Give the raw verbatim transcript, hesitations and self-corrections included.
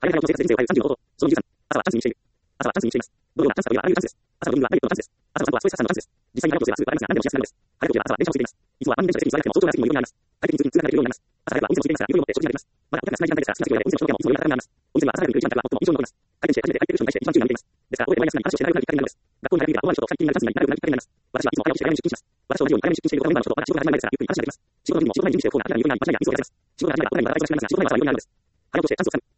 早めの生活で人生を変えるさんじゅうの方法。そのにじゅうさん。朝はチャンスにしている。朝はチャンスにしています。どのようなチャンスかといえばあらゆるチャンスです。朝の運はダイエットのチャンスです。朝の散歩はストレス発散のチャンスです。実際に早起きをすればスーパーランスが何でもしやすくなるのです。早起きをすれば朝は電車をしています。いつもは満員電車で席に座らなくても早朝の朝にも余裕があります。快適に通勤通学ができるようになります。朝早くはお店もしていますが、余裕を持って食事ができます。まだお客が少ない時間帯ですが、少なくてもお店の商店もいつも余裕があります。お店は朝早くに来る時間帯が最も印象に残ります。開店して初めて入ってくる人に対して一番注意が向いています。ですから、覚えて毎朝に話をして長くなるきっかけになるのです。学校に通っているが思わぬ人と二人きりになるチャンスになるなるきっかけになります。私はいつも早起きして早めに出勤します。私と同じように早めに出勤している他のメンバーの人とまだ仕事が始まる前ですが、ゆっくり話ができます。仕事の時にも仕事前に準備しておく方が明らかに余裕があり、私にはミスをやります。仕事が始まる前に話が忙しくなりますが、仕事前は朝は余裕があるのです。早起きをしてチャンスをつかむ。